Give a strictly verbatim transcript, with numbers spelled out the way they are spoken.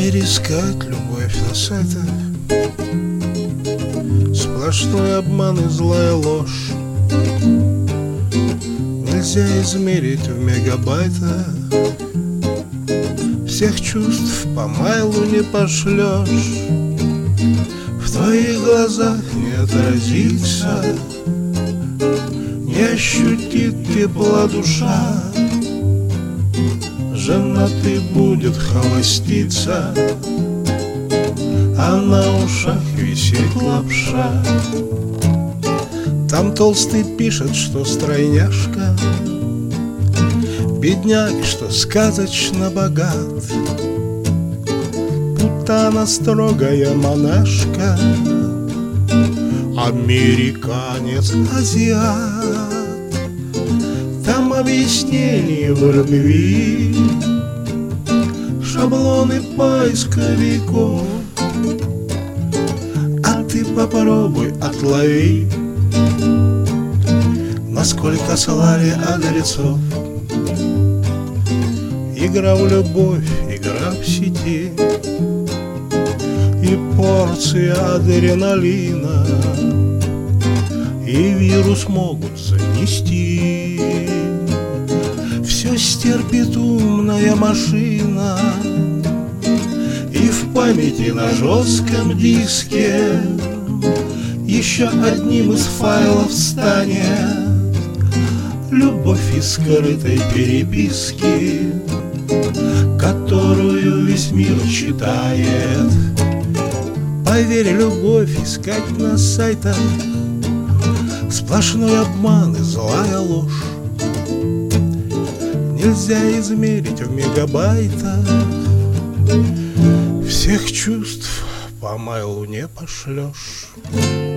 мире искать любовь на сайтах, сплошной обман и злая ложь. Нельзя измерить в мегабайтах, всех чувств по майлу не пошлешь. В твоих глазах не отразится, не ощутит тепла душа. Женатый будет холоститься, а на ушах висит лапша. Там толстый пишет, что стройняшка, бедняк, что сказочно богат. Путана строгая монашка, американец азиат. Там объяснение в любви, шаблоны поисковиков. А ты попробуй отлови, насколько слали адресов. Игра в любовь, игра в сети, и порция адреналина, и вирус могут занести. Все стерпит умная машина, и в памяти на жестком диске еще одним из файлов станет любовь из скрытой переписки, которую весь мир читает. Поверь, любовь искать на сайтах сплошной обман и злая ложь. Нельзя измерить в мегабайтах, всех чувств по майлу не пошлешь.